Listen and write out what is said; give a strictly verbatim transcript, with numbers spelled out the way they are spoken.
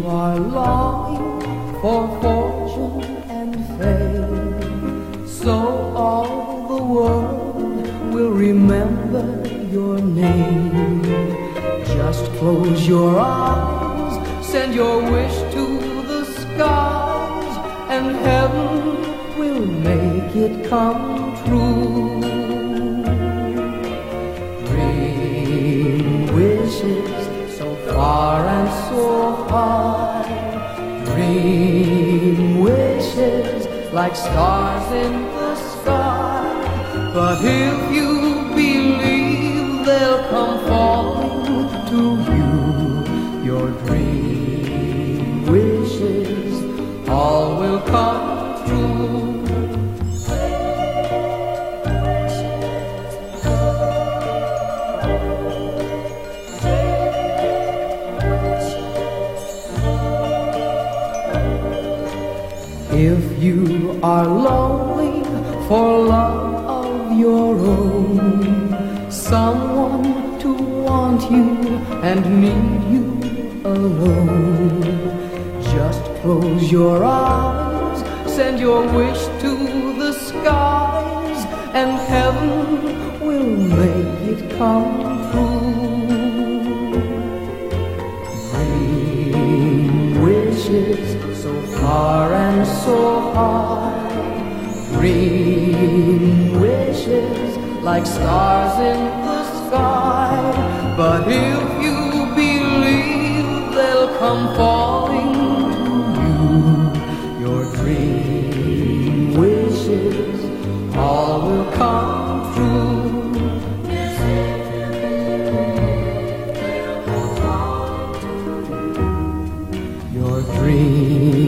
you are longing for fortune and fame, so all the world will remember your name. Just close your eyes, send your wish to the skies, and heaven will make it come true. Dream wishes so far and so high, dream wishes like stars in the sky. But if you believe, they'll come falling to you. Your dream wishes all will come true. If you are lonely for love of your own, someone to want you and need you alone, just close your eyes, send your wish to the skies, and heaven will make it come true. Dream wishes so far and so high, dream wishes like stars in the sky. But if you believe, they'll come falling to you. Your dream wishes all will come true. Your dream